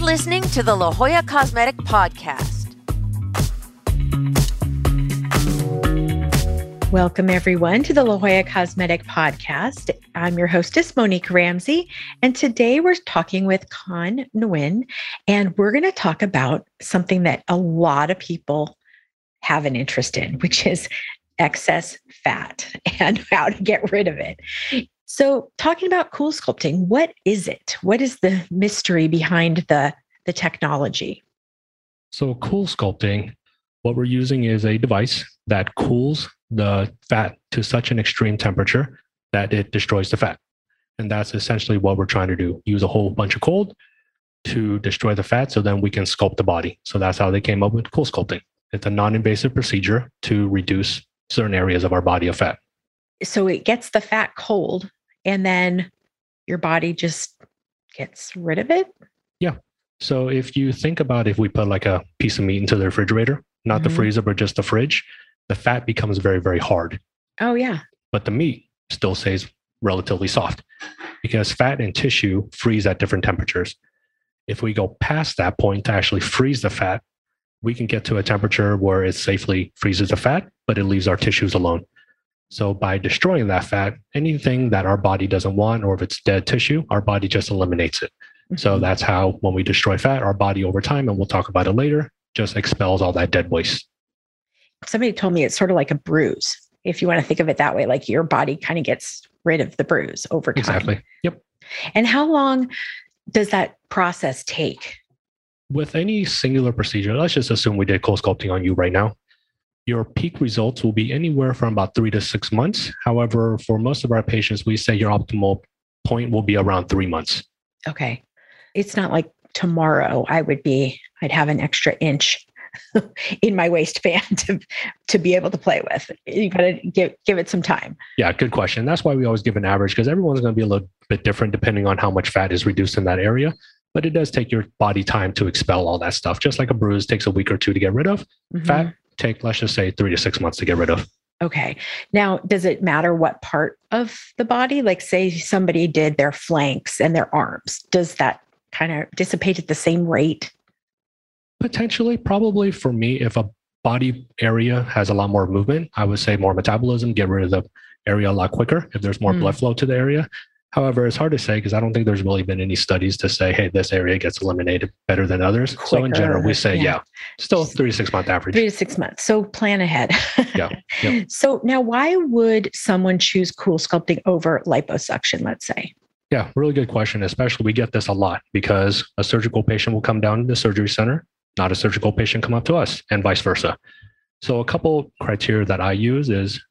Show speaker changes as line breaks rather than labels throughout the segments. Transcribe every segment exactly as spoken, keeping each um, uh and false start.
listening to the La Jolla Cosmetic Podcast.
Welcome, everyone, to the La Jolla Cosmetic Podcast. I'm your hostess, Monique Ramsey, and today we're talking with Con Nguyen, and we're going to talk about something that a lot of people have an interest in, which is excess fat and how to get rid of it. So talking about Cool Sculpting, what is it? What is the mystery behind the, the technology?
So Cool Sculpting, what we're using is a device that cools the fat to such an extreme temperature that it destroys the fat. And that's essentially what we're trying to do. Use a whole bunch of cold to destroy the fat so then we can sculpt the body. So that's how they came up with Cool Sculpting. It's a non-invasive procedure to reduce certain areas of our body of fat.
So it gets the fat cold and then your body just gets rid of it?
Yeah. So if you think about if we put like a piece of meat into the refrigerator, not mm-hmm. the freezer, but just the fridge, the fat becomes very, very hard.
Oh, yeah.
But the meat still stays relatively soft because fat and tissue freeze at different temperatures. If we go past that point to actually freeze the fat, we can get to a temperature where it safely freezes the fat, but it leaves our tissues alone. So by destroying that fat, anything that our body doesn't want, or if it's dead tissue, our body just eliminates it. Mm-hmm. So that's how when we destroy fat, our body over time, and we'll talk about it later, just expels all that dead waste.
Somebody told me it's sort of like a bruise, if you want to think of it that way, like your body kind of gets rid of the bruise over time.
Exactly. Yep.
And how long does that process take?
With any singular procedure, let's just assume we did Cool Sculpting on you right now. Your peak results will be anywhere from about three to six months. However, for most of our patients, we say your optimal point will be around three months.
Okay. It's not like tomorrow I would be, I'd have an extra inch in my waistband to, to be able to play with. You got to give, give it some time.
Yeah, good question. That's why we always give an average because everyone's going to be a little bit different depending on how much fat is reduced in that area. But it does take your body time to expel all that stuff. Just like a bruise takes a week or two to get rid of. Mm-hmm. Fat take, let's just say, three to six months to get rid of.
Okay. Now, does it matter what part of the body? Like say somebody did their flanks and their arms. Does that kind of dissipate at the same rate?
Potentially, probably for me, if a body area has a lot more movement, I would say more metabolism, get rid of the area a lot quicker if there's more mm. blood flow to the area. However, it's hard to say because I don't think there's really been any studies to say, hey, this area gets eliminated better than others. Quicker, so in general, we say, yeah, yeah still three to six month average.
Three to six months. So plan ahead.
yeah, yeah.
So now why would someone choose Cool Sculpting over liposuction, let's say?
Yeah, really good question. Especially we get this a lot because a surgical patient will come down to the surgery center, not a surgical patient come up to us and vice versa. So a couple criteria that I use is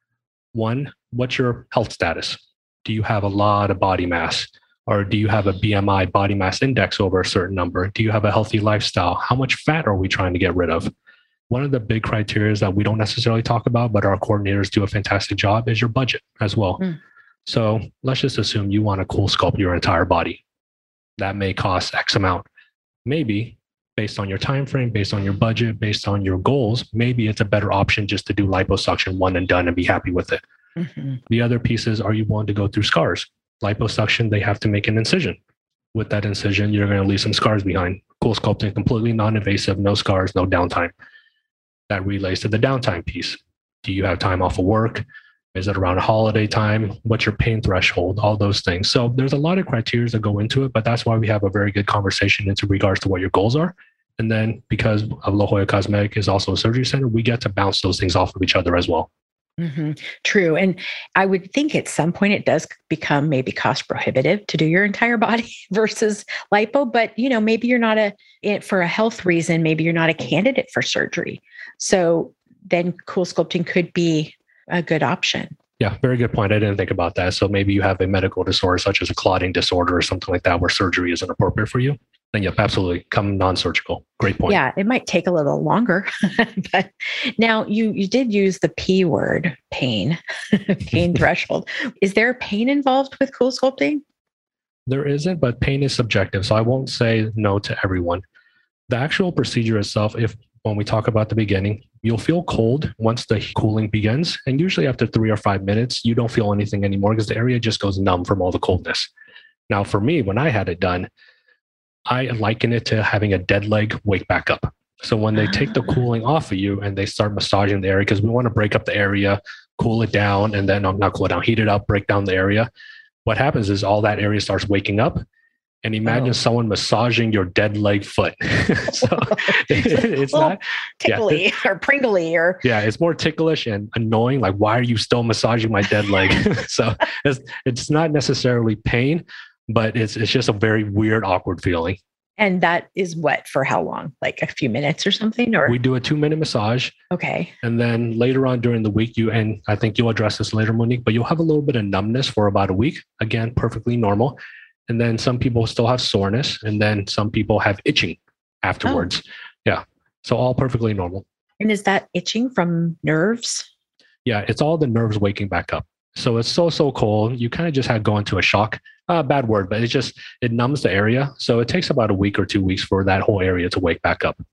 one, what's your health status? Do you have a lot of body mass? Or do you have a B M I, body mass index, over a certain number? Do you have a healthy lifestyle? How much fat are we trying to get rid of? One of the big criteria that we don't necessarily talk about, but our coordinators do a fantastic job, is your budget as well. Mm. So let's just assume you want to Cool Sculpt your entire body. That may cost X amount. Maybe based on your time frame, based on your budget, based on your goals, maybe it's a better option just to do liposuction one and done and be happy with it. Mm-hmm. The other pieces, are you willing to go through scars? Liposuction, they have to make an incision. With that incision, you're going to leave some scars behind. Cool Sculpting, completely non-invasive, no scars, no downtime. That relates to the downtime piece. Do you have time off of work? Is it around a holiday time? What's your pain threshold? All those things. So there's a lot of criteria that go into it, but that's why we have a very good conversation into regards to what your goals are. And then because of La Jolla Cosmetic is also a surgery center, we get to bounce those things off of each other as well.
Mm-hmm. True. And I would think at some point it does become maybe cost prohibitive to do your entire body versus lipo, but you know, maybe you're not a, for a health reason, maybe you're not a candidate for surgery. So then Cool Sculpting could be a good option.
Yeah, very good point. I didn't think about that. So maybe you have a medical disorder such as a clotting disorder or something like that where surgery isn't appropriate for you. Then yep, absolutely. Come non-surgical. Great point.
Yeah, it might take a little longer. But now you you did use the P word, pain, pain threshold. Is there pain involved with Cool Sculpting?
There isn't, but pain is subjective. So I won't say no to everyone. The actual procedure itself, if when we talk about the beginning, you'll feel cold once the cooling begins. And usually after three or five minutes, you don't feel anything anymore because the area just goes numb from all the coldness. Now, for me, when I had it done, I liken it to having a dead leg wake back up. So when they take the cooling off of you and they start massaging the area, because we want to break up the area, cool it down, and then not cool it down, heat it up, break down the area. What happens is all that area starts waking up. And imagine oh. someone massaging your dead leg foot. So it's not
tickly
yeah,
or pringly or
yeah, it's more ticklish and annoying. Like, why are you still massaging my dead leg? So it's it's not necessarily pain, but it's it's just a very weird, awkward feeling.
And that is what, for how long? Like a few minutes or something? Or
we do a two minute massage.
Okay.
And then later on during the week, you and I think you'll address this later, Monique, but you'll have a little bit of numbness for about a week. Again, perfectly normal. And then some people still have soreness, and then some people have itching afterwards. Oh. Yeah. So all perfectly normal.
And is that itching from nerves?
Yeah, it's all the nerves waking back up. So it's so, so cold. You kind of just have to go into a shock. Uh, bad word, but it just, it numbs the area. So it takes about a week or two weeks for that whole area to wake back up.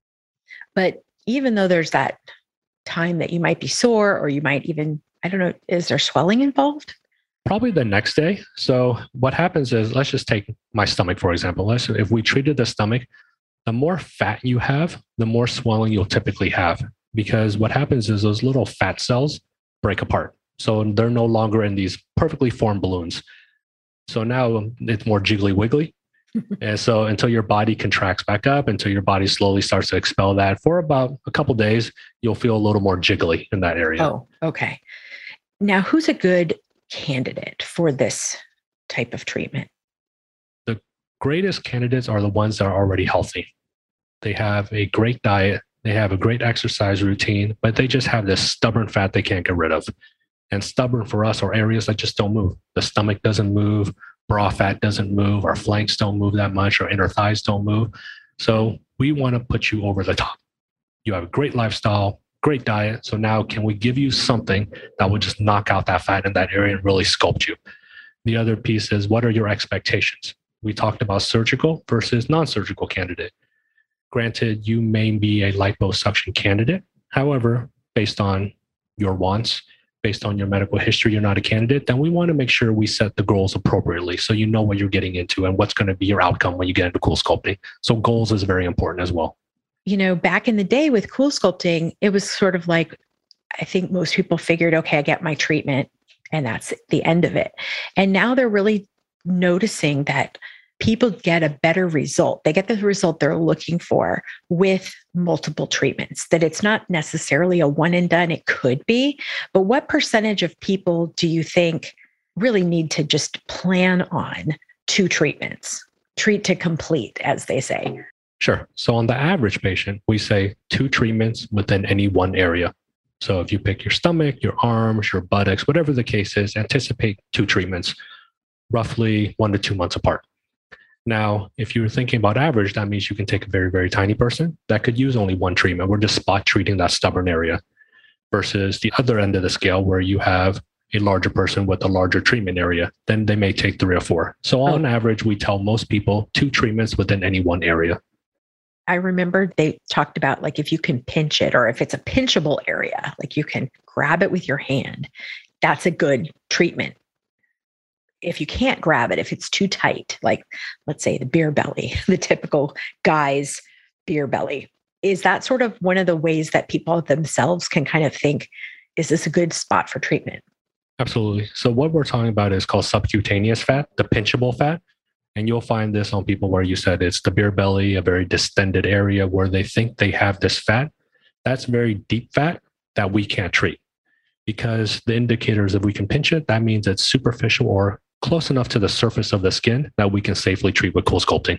But even though there's that time that you might be sore, or you might even, I don't know, is there swelling involved?
Probably the next day. So what happens is, let's just take my stomach, for example. Let's, if we treated the stomach, the more fat you have, the more swelling you'll typically have. Because what happens is those little fat cells break apart. So they're no longer in these perfectly formed balloons. So now it's more jiggly wiggly. And so until your body contracts back up, until your body slowly starts to expel that for about a couple of days, you'll feel a little more jiggly in that area.
Oh, okay. Now, who's a good candidate for this type of treatment?
The greatest candidates are the ones that are already healthy. They have a great diet, they have a great exercise routine, but they just have this stubborn fat they can't get rid of. And stubborn for us are areas that just don't move. The stomach doesn't move, bra fat doesn't move, our flanks don't move that much, our inner thighs don't move. So we want to put you over the top. You have a great lifestyle, great diet. So now can we give you something that will just knock out that fat in that area and really sculpt you? The other piece is, what are your expectations? We talked about surgical versus non-surgical candidate. Granted, you may be a liposuction candidate. However, based on your wants, based on your medical history, you're not a candidate, then we want to make sure we set the goals appropriately so you know what you're getting into and what's going to be your outcome when you get into cool sculpting. So goals is very important as well.
You know, back in the day with cool sculpting, it was sort of like, I think most people figured, okay, I get my treatment and that's the end of it. And now they're really noticing that people get a better result. They get the result they're looking for with multiple treatments, that it's not necessarily a one and done. It could be, but what percentage of people do you think really need to just plan on two treatments, treat to complete, as they say?
Sure. So on the average patient, we say two treatments within any one area. So if you pick your stomach, your arms, your buttocks, whatever the case is, anticipate two treatments, roughly one to two months apart. Now, if you're thinking about average, that means you can take a very, very tiny person that could use only one treatment. We're just spot treating that stubborn area versus the other end of the scale where you have a larger person with a larger treatment area, then they may take three or four. So on oh. average, we tell most people two treatments within any one area.
I remember they talked about, like, if you can pinch it, or if it's a pinchable area, like you can grab it with your hand, that's a good treatment. If you can't grab it, if it's too tight, like let's say the beer belly, the typical guy's beer belly, is that sort of one of the ways that people themselves can kind of think, is this a good spot for treatment?
Absolutely. So what we're talking about is called subcutaneous fat, the pinchable fat. And you'll find this on people where you said it's the beer belly, a very distended area where they think they have this fat. That's very deep fat that we can't treat, because the indicators, if we can pinch it, that means it's superficial or close enough to the surface of the skin that we can safely treat with cool sculpting.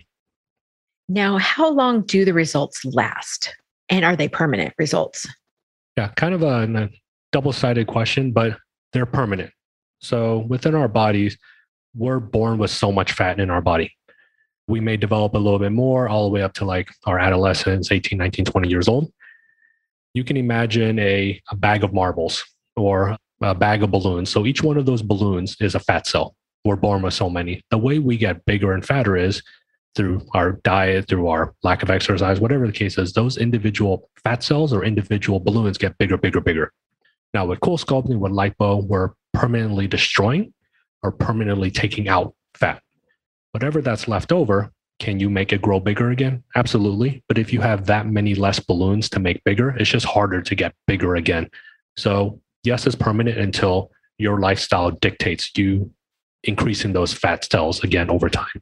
Now, how long do the results last? And are they permanent results?
Yeah, kind of a, a double-sided question, but they're permanent. So within our bodies, we're born with so much fat in our body. We may develop a little bit more all the way up to like our adolescence, eighteen, nineteen, twenty years old. You can imagine a, a bag of marbles or a bag of balloons. So each one of those balloons is a fat cell. We're born with so many. The way we get bigger and fatter is through our diet, through our lack of exercise, whatever the case is, those individual fat cells or individual balloons get bigger, bigger, bigger. Now with cool sculpting, with lipo, we're permanently destroying or permanently taking out fat. Whatever that's left over, Can you make it grow bigger again? Absolutely. But if you have that many less balloons to make bigger, it's just harder to get bigger again. So yes, it's permanent until your lifestyle dictates you increasing those fat cells again over time.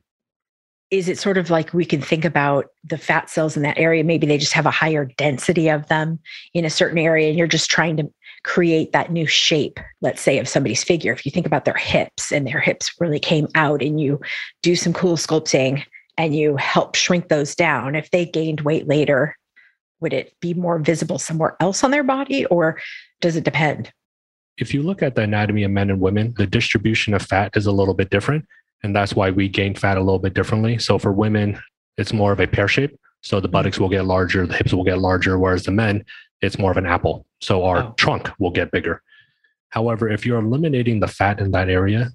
Is it sort of like we can think about the fat cells in that area? Maybe they just have a higher density of them in a certain area, and you're just trying to create that new shape, let's say, of somebody's figure. If you think about their hips and their hips really came out and you do some cool sculpting and you help shrink those down, if they gained weight later, would it be more visible somewhere else on their body, or does it depend?
If you look at the anatomy of men and women, the distribution of fat is a little bit different. And that's why we gain fat a little bit differently. So for women, it's more of a pear shape. So the buttocks will get larger, the hips will get larger, whereas the men, it's more of an apple. So our oh. trunk will get bigger. However, if you're eliminating the fat in that area,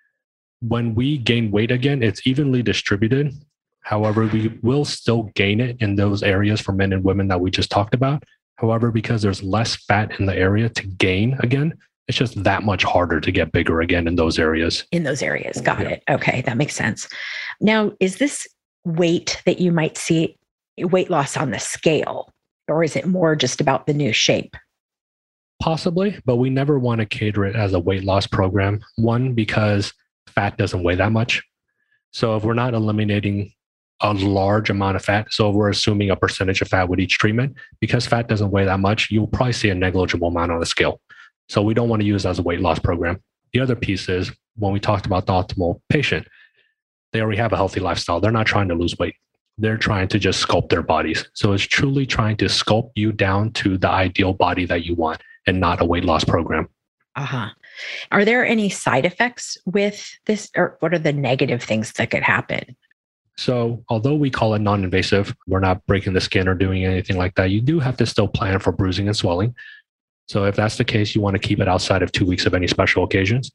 when we gain weight again, it's evenly distributed. However, we will still gain it in those areas for men and women that we just talked about. However, because there's less fat in the area to gain again, it's just that much harder to get bigger again in those areas.
In those areas. Got yeah. it. Okay. That makes sense. Now, is this weight that you might see weight loss on the scale, or is it more just about the new shape?
Possibly, but we never want to cater it as a weight loss program. One, because fat doesn't weigh that much. So if we're not eliminating a large amount of fat, so if we're assuming a percentage of fat with each treatment, because fat doesn't weigh that much, you'll probably see a negligible amount on the scale. So we don't want to use it as a weight loss program. The other piece is when we talked about the optimal patient, they already have a healthy lifestyle. They're not trying to lose weight. They're trying to just sculpt their bodies. So it's truly trying to sculpt you down to the ideal body that you want and not a weight loss program.
Uh-huh. Are there any side effects with this, or what are the negative things that could happen?
So although we call it non-invasive, we're not breaking the skin or doing anything like that. You do have to still plan for bruising and swelling. So if that's the case, you want to keep it outside of two weeks of any special occasions.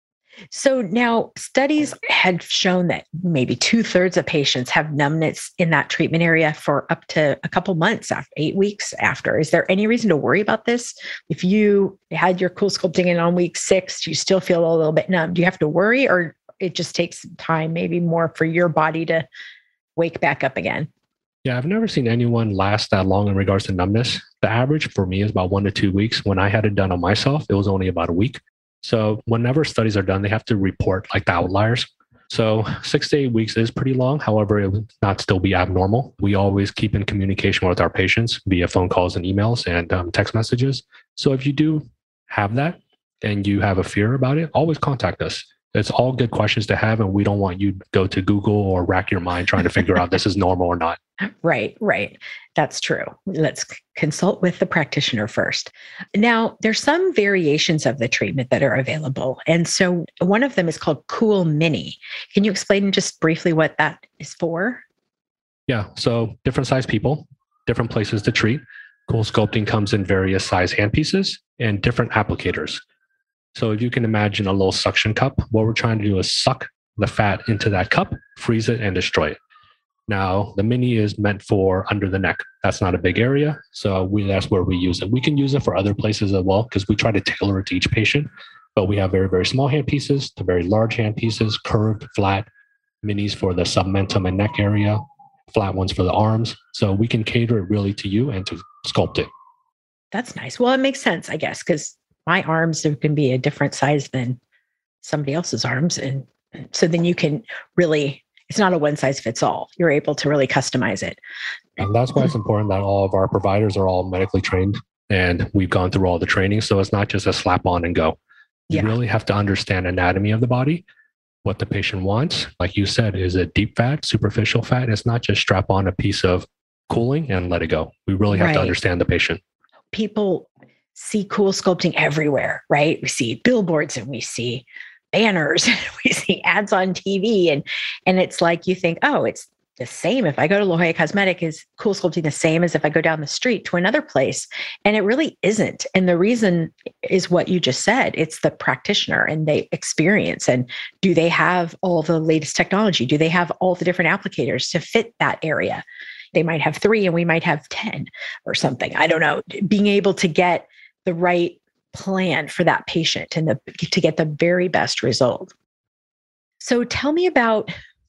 So now studies had shown that maybe two thirds of patients have numbness in that treatment area for up to a couple months after, eight weeks after. Is there any reason to worry about this? If you had your cool sculpting in on week six, you still feel a little bit numb. Do you have to worry, or it just takes time, maybe more for your body to wake back up again?
Yeah, I've never seen anyone last that long in regards to numbness. The average for me is about one to two weeks. When I had it done on myself, it was only about a week. So whenever studies are done, they have to report like the outliers. So six to eight weeks is pretty long. However, it would not still be abnormal. We always keep in communication with our patients via phone calls and emails and um, text messages. So if you do have that and you have a fear about it, always contact us. It's all good questions to have, and we don't want you to go to Google or rack your mind trying to figure out this is normal or not.
Right, right. That's true. Let's consult with the practitioner first. Now, there's some variations of the treatment that are available. And so one of them is called Cool Mini. Can you explain just briefly what that is for?
Yeah. So different size people, different places to treat. Cool Sculpting comes in various size handpieces and different applicators. So if you can imagine a little suction cup, what we're trying to do is suck the fat into that cup, freeze it, and destroy it. Now, the mini is meant for under the neck. That's not a big area. So we, that's where we use it. We can use it for other places as well, because we try to tailor it to each patient. But we have very, very small hand pieces to very large hand pieces, curved, flat, minis for the submentum and neck area, flat ones for the arms. So we can cater it really to you and to sculpt it.
That's nice. Well, it makes sense, I guess, because my arms can be a different size than somebody else's arms. And so then you can really, it's not a one size fits all. You're able to really customize it.
And that's why it's important that all of our providers are all medically trained and we've gone through all the training. So it's not just a slap on and go. You yeah. really have to understand anatomy of the body, what the patient wants. Like you said, is it deep fat, superficial fat? It's not just strap on a piece of cooling and let it go. We really have right. to understand the patient.
People see cool sculpting everywhere, right? We see billboards and we see banners and we see ads on T V. And, and it's like, you think, oh, it's the same. If I go to La Jolla Cosmetic, is cool sculpting the same as if I go down the street to another place? And it really isn't. And the reason is what you just said. It's the practitioner and they experience. And do they have all the latest technology? Do they have all the different applicators to fit that area? They might have three and we might have ten or something. I don't know. Being able to get the right plan for that patient and the, to get the very best result. So tell me about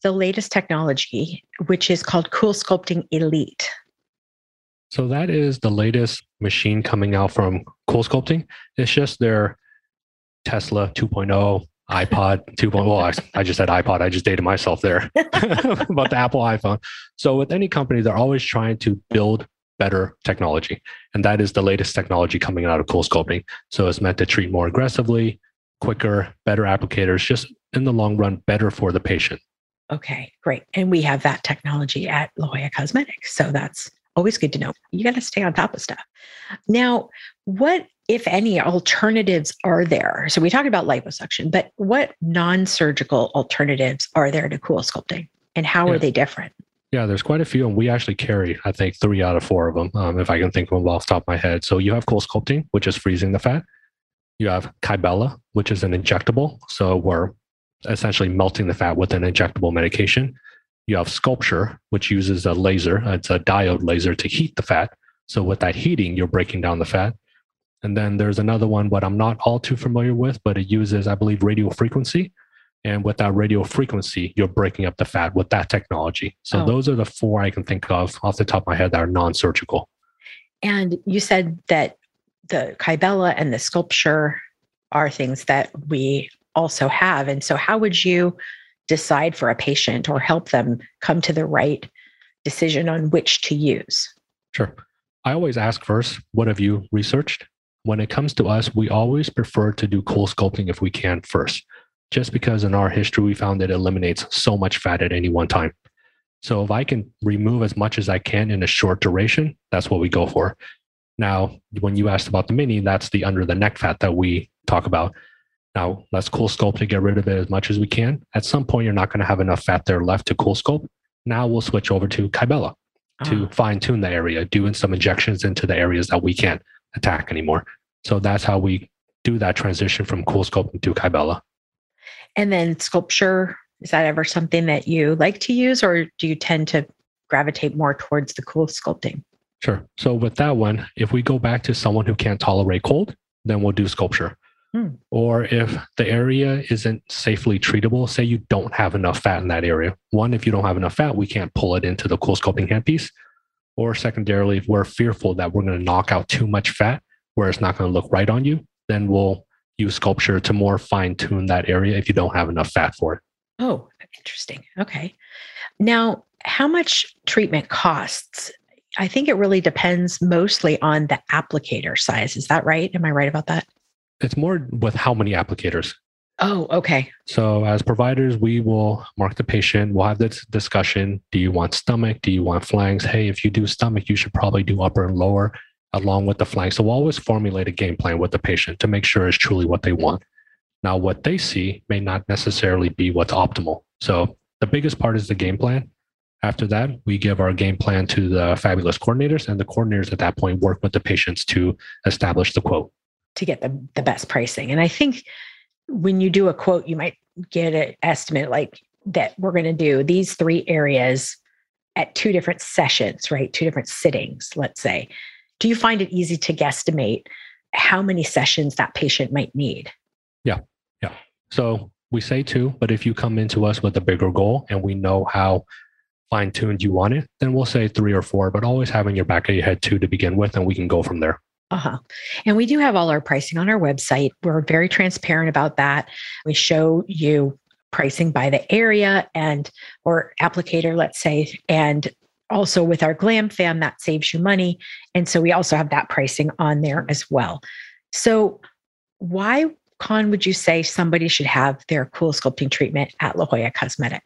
the latest technology, which is called CoolSculpting Elite?
So that is the latest machine coming out from CoolSculpting. It's just their Tesla two point oh, iPod two point oh. Well, I, I just said iPod. I just dated myself there about the Apple iPhone. So with any company, they're always trying to build better technology. And that is the latest technology coming out of CoolSculpting. So it's meant to treat more aggressively, quicker, better applicators, just in the long run, better for the patient.
Okay, great. And we have that technology at La Jolla Cosmetics. So that's always good to know. You got to stay on top of stuff. Now, what, if any, alternatives are there? So we talked about liposuction, but what non-surgical alternatives are there to CoolSculpting, and how yeah. are they different?
Yeah, there's quite a few, and we actually carry, I think, three out of four of them, um, if I can think of them off the top of my head. So you have CoolSculpting, which is freezing the fat. You have Kybella, which is an injectable. So we're essentially melting the fat with an injectable medication. You have Sculpture, which uses a laser. It's a diode laser to heat the fat. So with that heating, you're breaking down the fat. And then there's another one, what I'm not all too familiar with, but it uses, I believe, radio frequency. And with that radio frequency, you're breaking up the fat with that technology. So oh. those are the four I can think of off the top of my head that are non-surgical.
And you said that the Kybella and the Sculpture are things that we also have. And so how would you decide for a patient or help them come to the right decision on which to use?
Sure. I always ask first, what have you researched? When it comes to us, we always prefer to do CoolSculpting if we can first, just because in our history, we found it eliminates so much fat at any one time. So if I can remove as much as I can in a short duration, that's what we go for. Now, when you asked about the mini, that's the under the neck fat that we talk about. Now, let's CoolSculpt to get rid of it as much as we can. At some point, you're not going to have enough fat there left to CoolSculpt. Now we'll switch over to Kybella oh. to fine tune the area, doing some injections into the areas that we can't attack anymore. So that's how we do that transition from CoolSculpting to Kybella.
And then Sculpture, is that ever something that you like to use, or do you tend to gravitate more towards the CoolSculpting?
Sure. So with that one, if we go back to someone who can't tolerate cold, then we'll do Sculpture. Hmm. Or if the area isn't safely treatable, say you don't have enough fat in that area. One, if you don't have enough fat, we can't pull it into the CoolSculpting handpiece. Or secondarily, if we're fearful that we're going to knock out too much fat where it's not going to look right on you, then we'll use Sculpture to more fine tune that area if you don't have enough fat for it.
Oh, interesting. Okay. Now, how much treatment costs? I think it really depends mostly on the applicator size. Is that right? Am I right about that?
It's more with how many applicators.
Oh, okay.
So as providers, we will mark the patient. We'll have this discussion. Do you want stomach? Do you want flanks? Hey, if you do stomach, you should probably do upper and lower along with the flanks. So we'll always formulate a game plan with the patient to make sure it's truly what they want. Now, what they see may not necessarily be what's optimal. So the biggest part is the game plan. After that, we give our game plan to the fabulous coordinators, and the coordinators at that point work with the patients to establish the quote.
To get the, the best pricing. And I think when you do a quote, you might get an estimate like that we're going to do these three areas at two different sessions, right? Two different sittings, let's say. Do you find it easy to guesstimate how many sessions that patient might need?
Yeah. Yeah. So we say two, but if you come into us with a bigger goal and we know how fine-tuned you want it, then we'll say three or four, but always have in your back of your head two to begin with, and we can go from there.
Uh-huh. And we do have all our pricing on our website. We're very transparent about that. We show you pricing by the area and or applicator, let's say, and also with our Glam Fam, that saves you money. And so we also have that pricing on there as well. So why, Con, would you say somebody should have their CoolSculpting treatment at La Jolla Cosmetic?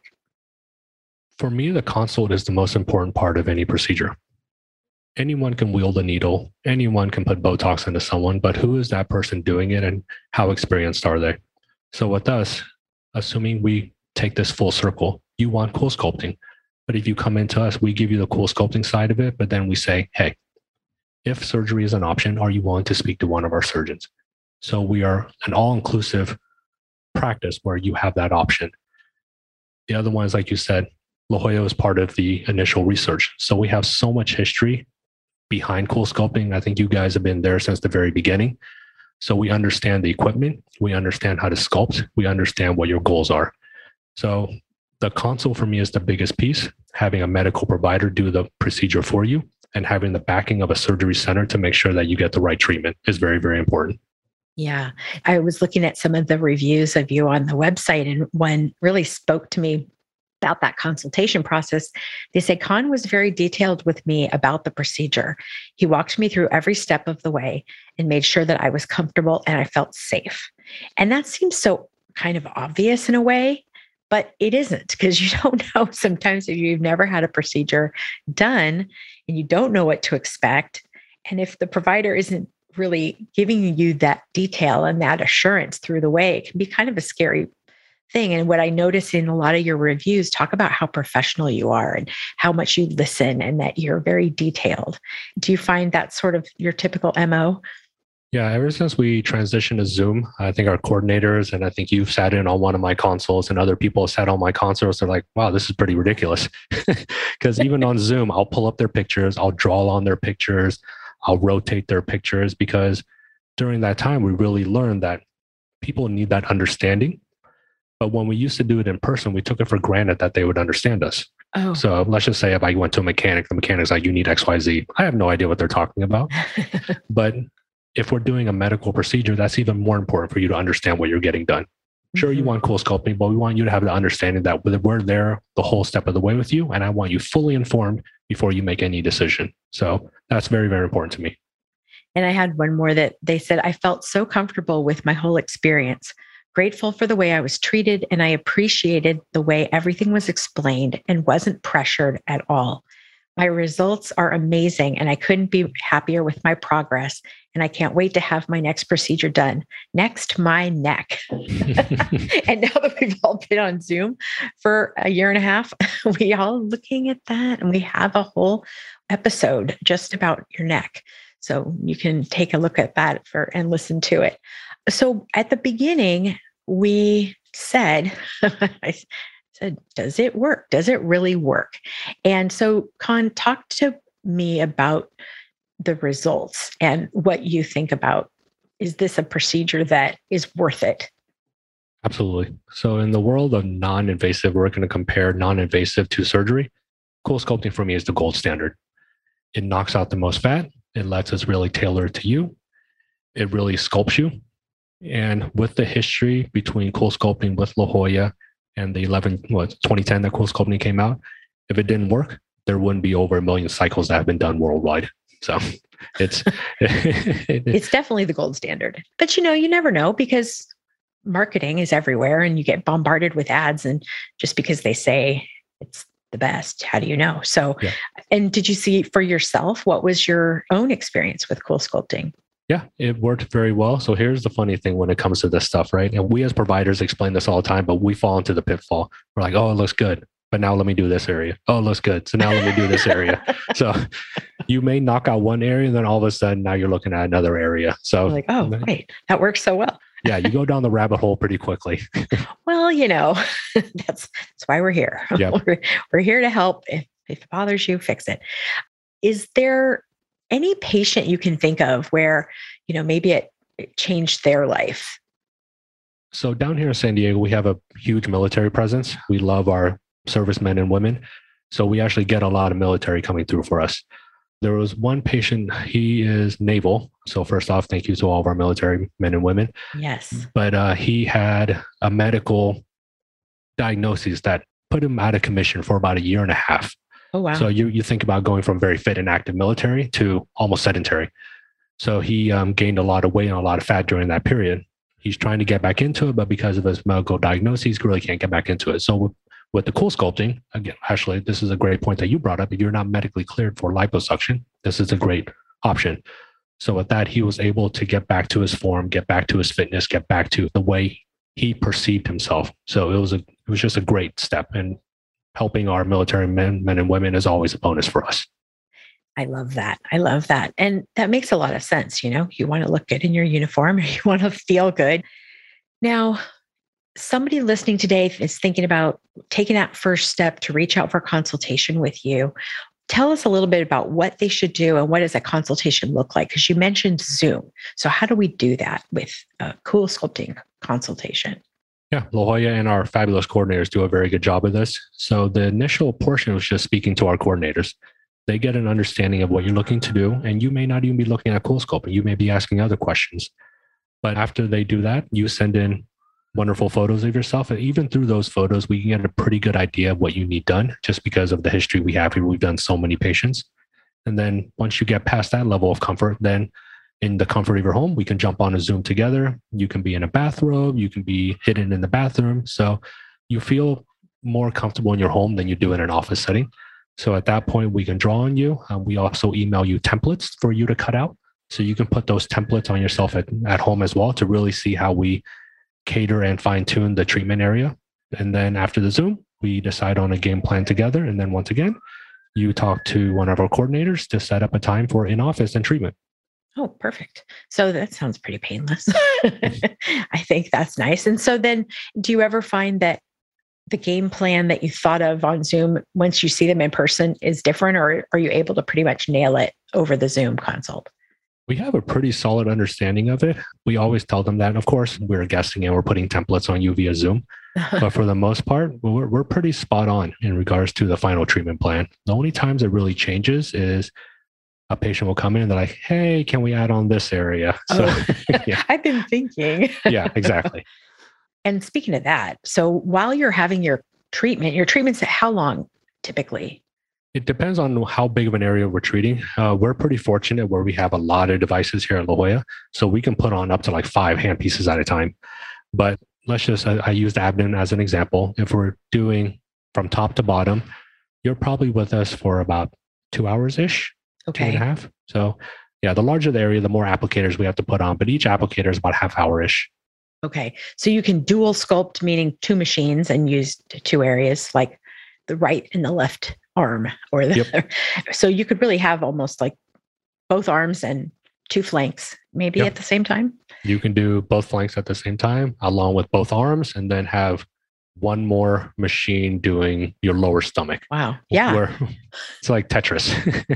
For me, the consult is the most important part of any procedure. Anyone can wield a needle. Anyone can put Botox into someone, but who is that person doing it and how experienced are they? So with us, assuming we take this full circle, you want CoolSculpting. But if you come into us, we give you the CoolSculpting side of it, but then we say, hey, if surgery is an option, are you willing to speak to one of our surgeons? So we are an all-inclusive practice where you have that option. The other one is, like you said, La Jolla is part of the initial research. So we have so much history behind CoolSculpting. I think you guys have been there since the very beginning. So we understand the equipment. We understand how to sculpt. We understand what your goals are. So The console for me is the biggest piece. Having a medical provider do the procedure for you and having the backing of a surgery center to make sure that you get the right treatment is very, very important.
Yeah. I was looking at some of the reviews of you on the website, and one really spoke to me about that consultation process. They say Con was very detailed with me about the procedure. He walked me through every step of the way and made sure that I was comfortable and I felt safe. And that seems so kind of obvious in a way, but it isn't, because you don't know sometimes if you've never had a procedure done and you don't know what to expect. And if the provider isn't really giving you that detail and that assurance through the way, it can be kind of a scary thing. And what I notice in a lot of your reviews talk about how professional you are and how much you listen and that you're very detailed. Do you find that sort of your typical M O?
Yeah, ever since we transitioned to Zoom, I think our coordinators, and I think you've sat in on one of my consoles and other people have sat on my consoles, they're like, wow, this is pretty ridiculous. Because even on Zoom, I'll pull up their pictures, I'll draw on their pictures, I'll rotate their pictures, because during that time, we really learned that people need that understanding. But when we used to do it in person, we took it for granted that they would understand us.
Oh.
So let's just say if I went to a mechanic, the mechanic's like, you need X, Y, Z. I have no idea what they're talking about. But if we're doing a medical procedure, that's even more important for you to understand what you're getting done. Sure, you want CoolSculpting, but we want you to have the understanding that we're there the whole step of the way with you. And I want you fully informed before you make any decision. So that's very, very important to me.
And I had one more that they said, I felt so comfortable with my whole experience, grateful for the way I was treated, and I appreciated the way everything was explained and wasn't pressured at all. My results are amazing, and I couldn't be happier with my progress. And I can't wait to have my next procedure done. Next, my neck. And now that we've all been on Zoom for a year and a half, we all looking at that, and we have a whole episode just about your neck. So you can take a look at that for and listen to it. So at the beginning, we said, I said, does it work? Does it really work? And so Con, talk to me about the results and what you think about, is this a procedure that is worth it?
Absolutely. So in the world of non-invasive, we're going to compare non-invasive to surgery. CoolSculpting for me is the gold standard. It knocks out the most fat. It lets us really tailor it to you. It really sculpts you. And with the history between CoolSculpting with La Jolla and the eleven, what, twenty ten that CoolSculpting came out, if it didn't work, there wouldn't be over a million cycles that have been done worldwide. So it's
it's definitely the gold standard. But you know, you never know, because marketing is everywhere and you get bombarded with ads, and just because they say it's the best, how do you know? So, yeah. And did you see for yourself, what was your own experience with CoolSculpting?
Yeah, it worked very well. So here's the funny thing when it comes to this stuff, right? And we as providers explain this all the time, but we fall into the pitfall. We're like, oh, it looks good, but now let me do this area. Oh, it looks good. So now let me do this area. So you may knock out one area, and then all of a sudden now you're looking at another area. So
you're like, oh, wait, that works so well.
Yeah, you go down the rabbit hole pretty quickly.
Well, you know, that's that's why we're here. Yep. We're, we're here to help. If, if it bothers you, fix it. Is there any patient you can think of where, you know, maybe it, it changed their life?
So down here in San Diego, we have a huge military presence. We love our servicemen and women. So we actually get a lot of military coming through for us. There was one patient, he is naval. So first off, thank you to all of our military men and women.
Yes.
But uh, he had a medical diagnosis that put him out of commission for about a year and a half.
Oh, wow.
So you, you think about going from very fit and active military to almost sedentary. So he um, gained a lot of weight and a lot of fat during that period. He's trying to get back into it, but because of his medical diagnosis, he really can't get back into it. So with, with the CoolSculpting, again, actually, this is a great point that you brought up. If you're not medically cleared for liposuction, this is a great option. So with that, he was able to get back to his form, get back to his fitness, get back to the way he perceived himself. So it was a, it was just a great step, and helping our military men, men and women is always a bonus for us.
I love that. I love that. And that makes a lot of sense. You know, you want to look good in your uniform, or you want to feel good. Now, somebody listening today is thinking about taking that first step to reach out for consultation with you. Tell us a little bit about what they should do and what does a consultation look like? Because you mentioned Zoom. So how do we do that with a CoolSculpting consultation?
Yeah, La Jolla and our fabulous coordinators do a very good job of this. So the initial portion was just speaking to our coordinators. They get an understanding of what you're looking to do, and you may not even be looking at CoolSculpting. You may be asking other questions. But after they do that, you send in wonderful photos of yourself. And even through those photos, we can get a pretty good idea of what you need done just because of the history we have here. We've done so many patients. And then once you get past that level of comfort, then in the comfort of your home, we can jump on a Zoom together. You can be in a bathrobe. You can be hidden in the bathroom. So you feel more comfortable in your home than you do in an office setting. So at that point, we can draw on you. Um, we also email you templates for you to cut out. So you can put those templates on yourself at, at home as well to really see how we cater and fine tune the treatment area. And then after the Zoom, we decide on a game plan together. And then once again, you talk to one of our coordinators to set up a time for in-office and treatment.
Oh, perfect. So that sounds pretty painless. I think that's nice. And so then do you ever find that the game plan that you thought of on Zoom, once you see them in person, is different, or are you able to pretty much nail it over the Zoom consult?
We have a pretty solid understanding of it. We always tell them that, of course, we're guessing and we're putting templates on you via Zoom. But for the most part, we're, we're pretty spot on in regards to the final treatment plan. The only times it really changes is a patient will come in and they're like, hey, can we add on this area? So,
oh, yeah. I've been thinking.
Yeah, exactly.
And speaking of that, so while you're having your treatment, your treatment's how long typically?
It depends on how big of an area we're treating. Uh, we're pretty fortunate where we have a lot of devices here at La Jolla. So we can put on up to like five hand pieces at a time. But let's just, I, I used abdomen as an example. If we're doing from top to bottom, you're probably with us for about two hours-ish.
Okay.
Two and a half. So yeah, the larger the area, the more applicators we have to put on, but each applicator is about half hour-ish.
Okay. So you can dual sculpt, meaning two machines, and use two areas like the right and the left arm, or the, yep. So you could really have almost like both arms and two flanks maybe yep. at the same time. You
can do both flanks at the same time along with both arms, and then have one more machine doing your lower stomach.
Wow. Yeah.
Where it's like Tetris.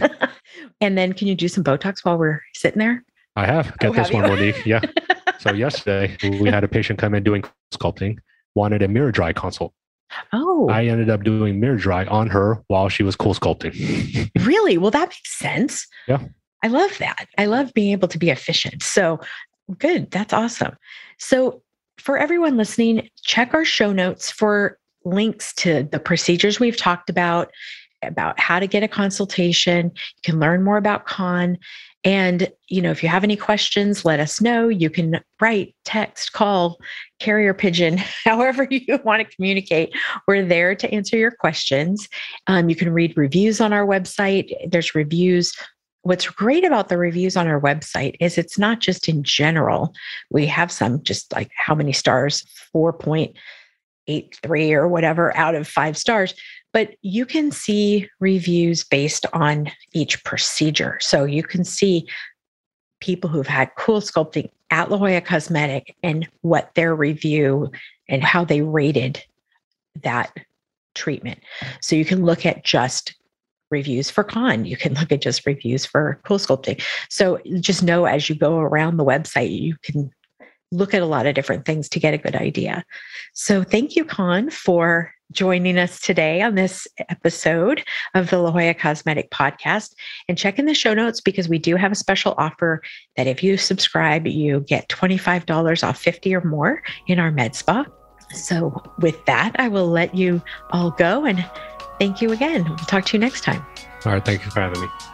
And then can you do some Botox while we're sitting there?
I have. Get oh, this have one, Monique. Yeah. So yesterday we had a patient come in doing sculpting, wanted a mirror dry consult.
Oh.
I ended up doing mirror dry on her while she was cool sculpting.
Really? Well, that makes sense.
Yeah.
I love that. I love being able to be efficient. So good. That's awesome. So for everyone listening, check our show notes for links to the procedures we've talked about, about how to get a consultation. You can learn more about Con. And, you know, if you have any questions, let us know. You can write, text, call, carrier pigeon, however you want to communicate. We're there to answer your questions. Um, you can read reviews on our website. There's reviews. What's great about the reviews on our website is it's not just in general. We have some just like how many stars, four point eight three or whatever out of five stars. But you can see reviews based on each procedure. So you can see people who've had cool sculpting at La Jolla Cosmetic and what their review and how they rated that treatment. So you can look at just reviews for Con. You can look at just reviews for cool sculpting. So just know as you go around the website, you can look at a lot of different things to get a good idea. So thank you, Con, for joining us today on this episode of the La Jolla Cosmetic Podcast. And check in the show notes because we do have a special offer that if you subscribe, you get twenty-five dollars off fifty or more in our med spa. So with that, I will let you all go and thank you again. We'll talk to you next time.
All right. Thank you for having me.